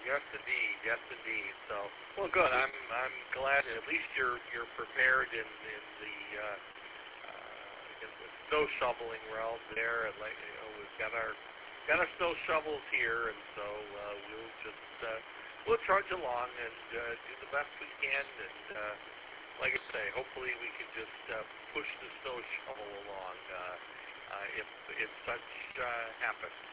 Yes, indeed. Yes, indeed. So, well, good. I'm glad at least you're prepared in the snow shoveling realm there. And like we've got our snow shovels here, and so we'll just we'll trudge along and do the best we can. And like I say, hopefully we can just push the snow shovel along if such happens.